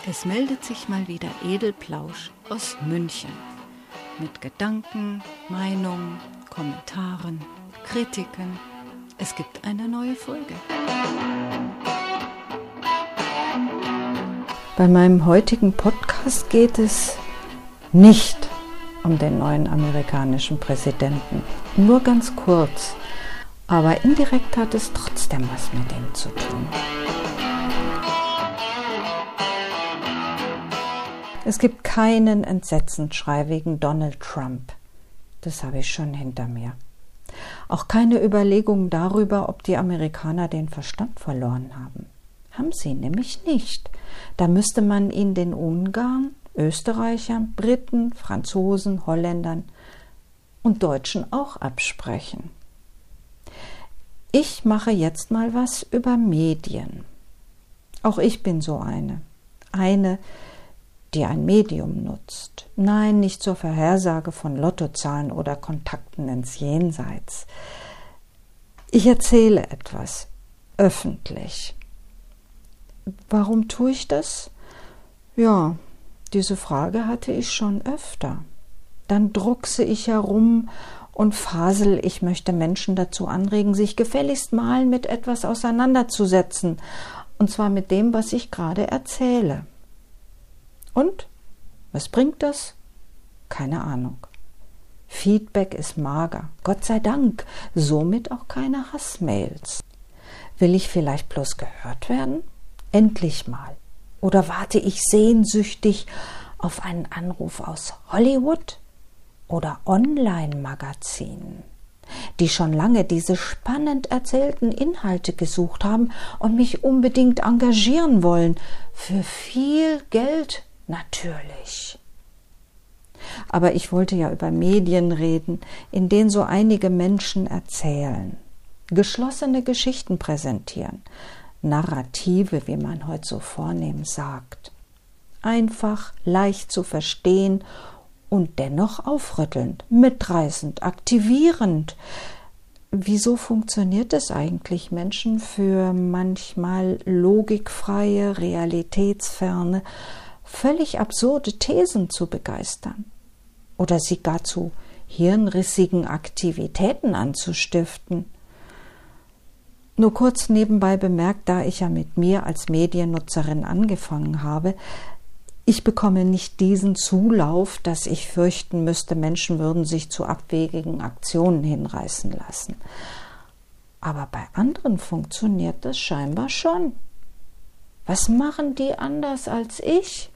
Es meldet sich mal wieder Edelplausch aus München mit Gedanken, Meinungen, Kommentaren, Kritiken. Es gibt eine neue Folge. Bei meinem heutigen Podcast geht es nicht um den neuen amerikanischen Präsidenten. Nur ganz kurz, aber indirekt hat es trotzdem was mit ihm zu tun. Es gibt keinen Entsetzensschrei wegen Donald Trump. Das habe ich schon hinter mir. Auch keine Überlegung darüber, ob die Amerikaner den Verstand verloren haben. Haben sie nämlich nicht. Da müsste man ihn den Ungarn, Österreichern, Briten, Franzosen, Holländern und Deutschen auch absprechen. Ich mache jetzt mal was über Medien. Auch ich bin so eine, die ein Medium nutzt. Nein, nicht zur Vorhersage von Lottozahlen oder Kontakten ins Jenseits. Ich erzähle etwas öffentlich. Warum tue ich das? Ja, diese Frage hatte ich schon öfter. Dann druckse ich herum und fasel, ich möchte Menschen dazu anregen, sich gefälligst mal mit etwas auseinanderzusetzen. Und zwar mit dem, was ich gerade erzähle. Und? Was bringt das? Keine Ahnung. Feedback ist mager. Gott sei Dank. Somit auch keine Hassmails. Will ich vielleicht bloß gehört werden? Endlich mal. Oder warte ich sehnsüchtig auf einen Anruf aus Hollywood oder Online-Magazinen, die schon lange diese spannend erzählten Inhalte gesucht haben und mich unbedingt engagieren wollen. Für viel Geld natürlich. Aber ich wollte ja über Medien reden, in denen so einige Menschen erzählen, geschlossene Geschichten präsentieren, Narrative, wie man heute so vornehm sagt. Einfach, leicht zu verstehen und dennoch aufrüttelnd, mitreißend, aktivierend. Wieso funktioniert es eigentlich, Menschen für manchmal logikfreie, realitätsferne, völlig absurde Thesen zu begeistern oder sie gar zu hirnrissigen Aktivitäten anzustiften? Nur kurz nebenbei bemerkt, da ich ja mit mir als Mediennutzerin angefangen habe, ich bekomme nicht diesen Zulauf, dass ich fürchten müsste, Menschen würden sich zu abwegigen Aktionen hinreißen lassen. Aber bei anderen funktioniert das scheinbar schon. Was machen die anders als ich?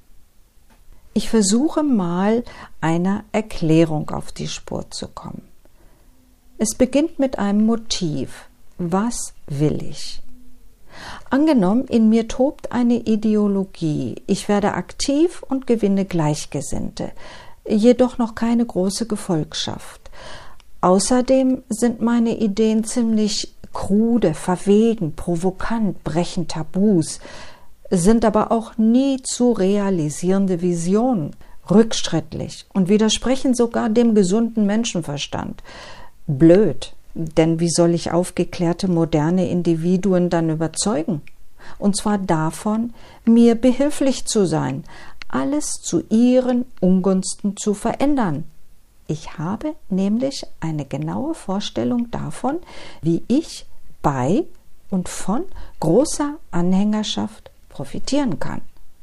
Ich versuche mal, einer Erklärung auf die Spur zu kommen. Es beginnt mit einem Motiv. Was will ich? Angenommen, in mir tobt eine Ideologie. Ich werde aktiv und gewinne Gleichgesinnte, jedoch noch keine große Gefolgschaft. Außerdem sind meine Ideen ziemlich krude, verwegen, provokant, brechen Tabus, sind aber auch nie zu realisierende Visionen, rückschrittlich und widersprechen sogar dem gesunden Menschenverstand. Blöd, denn wie soll ich aufgeklärte, moderne Individuen dann überzeugen? Und zwar davon, mir behilflich zu sein, alles zu ihren Ungunsten zu verändern. Ich habe nämlich eine genaue Vorstellung davon, wie ich bei und von großer Anhängerschaft profitieren kann.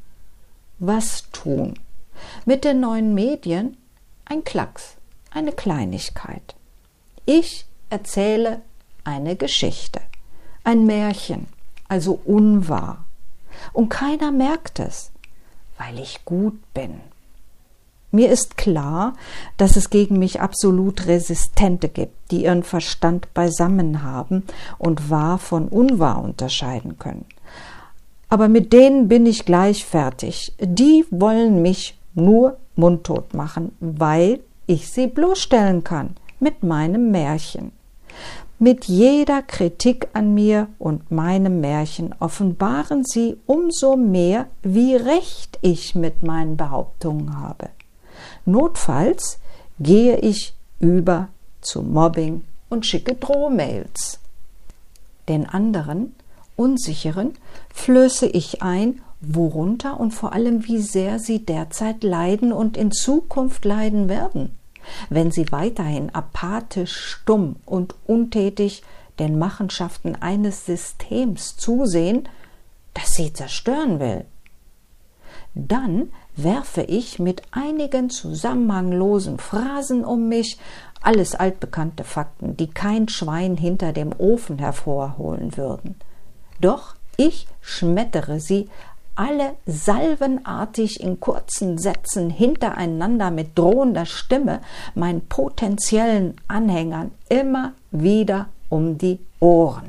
Was tun? Mit den neuen Medien ein Klacks, eine Kleinigkeit. Ich erzähle eine Geschichte, ein Märchen, also unwahr. Und keiner merkt es, weil ich gut bin. Mir ist klar, dass es gegen mich absolut Resistente gibt, die ihren Verstand beisammen haben und wahr von unwahr unterscheiden können. Aber mit denen bin ich gleich fertig. Die wollen mich nur mundtot machen, weil ich sie bloßstellen kann mit meinem Märchen. Mit jeder Kritik an mir und meinem Märchen offenbaren sie umso mehr, wie recht ich mit meinen Behauptungen habe. Notfalls gehe ich über zu Mobbing und schicke Drohmails. Den anderen, Unsicheren, flöße ich ein, worunter und vor allem wie sehr sie derzeit leiden und in Zukunft leiden werden, wenn sie weiterhin apathisch, stumm und untätig den Machenschaften eines Systems zusehen, das sie zerstören will. Dann werfe ich mit einigen zusammenhanglosen Phrasen um mich, alles altbekannte Fakten, die kein Schwein hinter dem Ofen hervorholen würden. Doch ich schmettere sie alle salvenartig in kurzen Sätzen hintereinander mit drohender Stimme meinen potenziellen Anhängern immer wieder um die Ohren.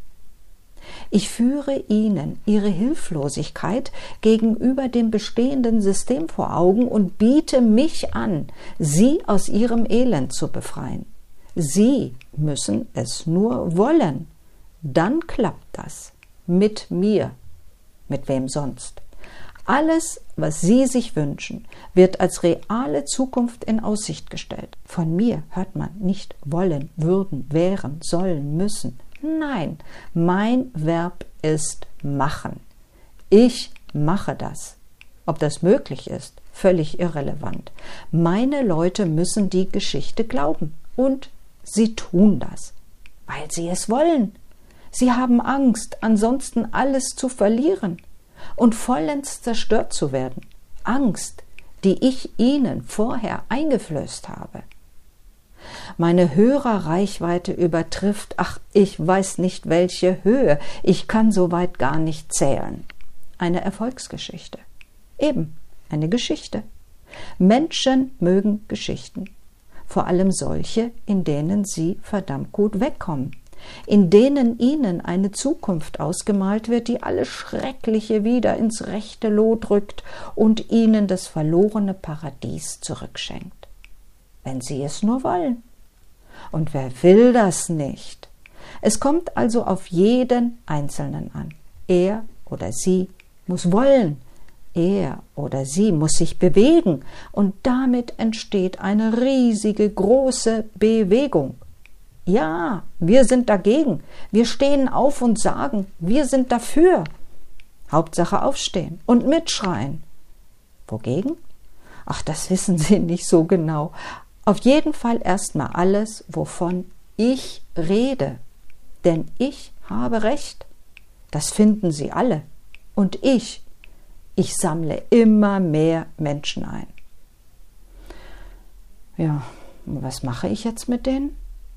Ich führe ihnen ihre Hilflosigkeit gegenüber dem bestehenden System vor Augen und biete mich an, sie aus ihrem Elend zu befreien. Sie müssen es nur wollen. Dann klappt das. Mit mir. Mit wem sonst? Alles, was Sie sich wünschen, wird als reale Zukunft in Aussicht gestellt. Von mir hört man nicht wollen, würden, wären, sollen, müssen. Nein, mein Verb ist machen. Ich mache das. Ob das möglich ist, völlig irrelevant. Meine Leute müssen die Geschichte glauben. Und sie tun das, weil sie es wollen. Sie haben Angst, ansonsten alles zu verlieren und vollends zerstört zu werden. Angst, die ich ihnen vorher eingeflößt habe. Meine Hörerreichweite übertrifft, ich weiß nicht welche Höhe, ich kann so weit gar nicht zählen. Eine Erfolgsgeschichte. Eben, eine Geschichte. Menschen mögen Geschichten. Vor allem solche, in denen sie verdammt gut wegkommen. In denen ihnen eine Zukunft ausgemalt wird, die alles Schreckliche wieder ins rechte Lot rückt und ihnen das verlorene Paradies zurückschenkt. Wenn sie es nur wollen. Und wer will das nicht? Es kommt also auf jeden Einzelnen an. Er oder sie muss wollen. Er oder sie muss sich bewegen. Und damit entsteht eine riesige, große Bewegung. Ja, wir sind dagegen. Wir stehen auf und sagen, wir sind dafür. Hauptsache aufstehen und mitschreien. Wogegen? Ach, das wissen Sie nicht so genau. Auf jeden Fall erstmal alles, wovon ich rede. Denn ich habe Recht. Das finden Sie alle. Und ich sammle immer mehr Menschen ein. Ja, was mache ich jetzt mit denen?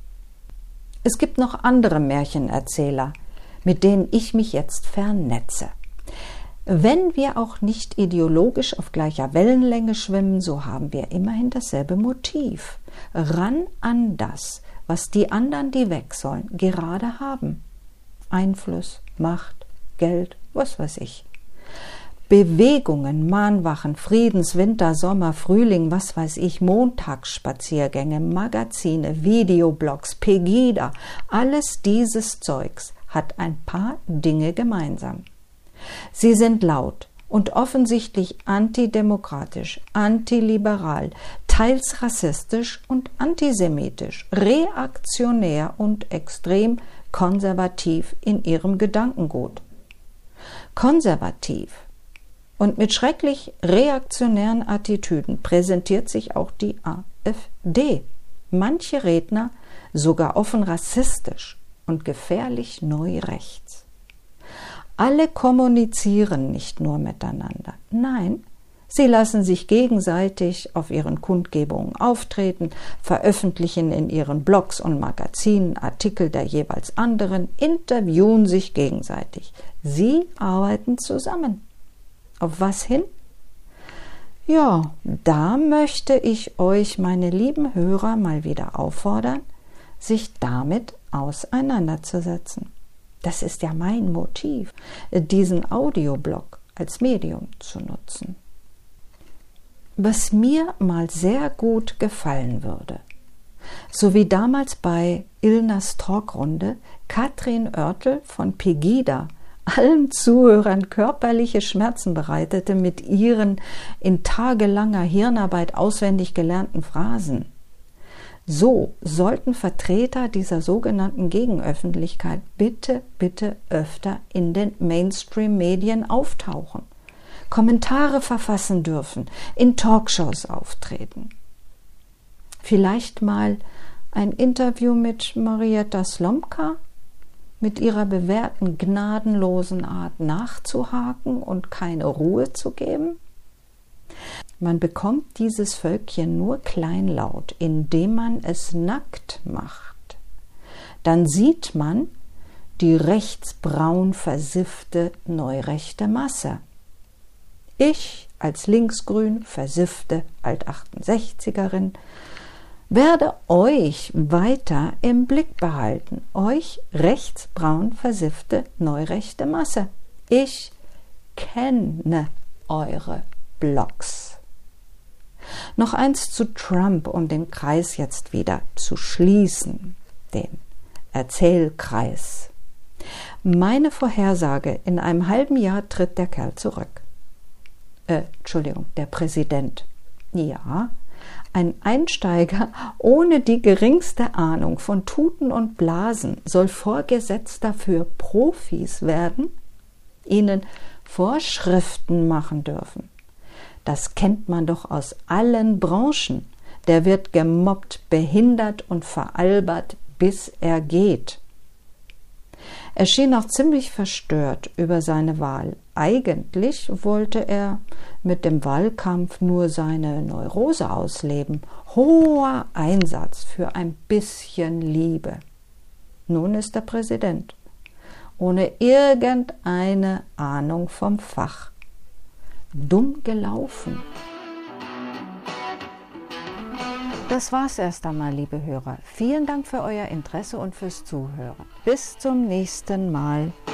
Es gibt noch andere Märchenerzähler, mit denen ich mich jetzt vernetze. Wenn wir auch nicht ideologisch auf gleicher Wellenlänge schwimmen, so haben wir immerhin dasselbe Motiv. Ran an das, was die anderen, die weg sollen, gerade haben. Einfluss, Macht, Geld, was weiß ich. Bewegungen, Mahnwachen, Friedens-, Winter-, Sommer-, Frühling, was weiß ich, Montagsspaziergänge, Magazine, Videoblogs, Pegida, alles dieses Zeugs hat ein paar Dinge gemeinsam. Sie sind laut und offensichtlich antidemokratisch, antiliberal, teils rassistisch und antisemitisch, reaktionär und extrem konservativ in ihrem Gedankengut. Konservativ und mit schrecklich reaktionären Attitüden präsentiert sich auch die AfD. Manche Redner sogar offen rassistisch und gefährlich neurechts. Alle kommunizieren nicht nur miteinander. Nein, sie lassen sich gegenseitig auf ihren Kundgebungen auftreten, veröffentlichen in ihren Blogs und Magazinen Artikel der jeweils anderen, interviewen sich gegenseitig. Sie arbeiten zusammen. Auf was hin? Ja, da möchte ich euch, meine lieben Hörer, mal wieder auffordern, sich damit auseinanderzusetzen. Das ist ja mein Motiv, diesen Audioblog als Medium zu nutzen. Was mir mal sehr gut gefallen würde, so wie damals bei Ilnas Talkrunde Katrin Oertel von Pegida allen Zuhörern körperliche Schmerzen bereitete mit ihren in tagelanger Hirnarbeit auswendig gelernten Phrasen. So sollten Vertreter dieser sogenannten Gegenöffentlichkeit bitte öfter in den Mainstream-Medien auftauchen. Kommentare verfassen dürfen, in Talkshows auftreten. Vielleicht mal ein Interview mit Marietta Slomka, mit ihrer bewährten gnadenlosen Art nachzuhaken und keine Ruhe zu geben? Man bekommt dieses Völkchen nur kleinlaut, indem man es nackt macht. Dann sieht man die rechtsbraun versiffte neurechte Masse. Ich als linksgrün versiffte Alt-68erin werde euch weiter im Blick behalten, euch rechtsbraun versiffte neurechte Masse. Ich kenne eure Blogs. Noch eins zu Trump, um den Kreis jetzt wieder zu schließen, den Erzählkreis. Meine Vorhersage, in einem halben Jahr tritt der Kerl zurück. Der Präsident. Ja, ein Einsteiger ohne die geringste Ahnung von Tuten und Blasen soll Vorgesetzter für Profis werden, ihnen Vorschriften machen dürfen. Das kennt man doch aus allen Branchen. Der wird gemobbt, behindert und veralbert, bis er geht. Er schien auch ziemlich verstört über seine Wahl. Eigentlich wollte er mit dem Wahlkampf nur seine Neurose ausleben. Hoher Einsatz für ein bisschen Liebe. Nun ist er Präsident, ohne irgendeine Ahnung vom Fach. Dumm gelaufen. Das war's erst einmal, liebe Hörer. Vielen Dank für euer Interesse und fürs Zuhören. Bis zum nächsten Mal.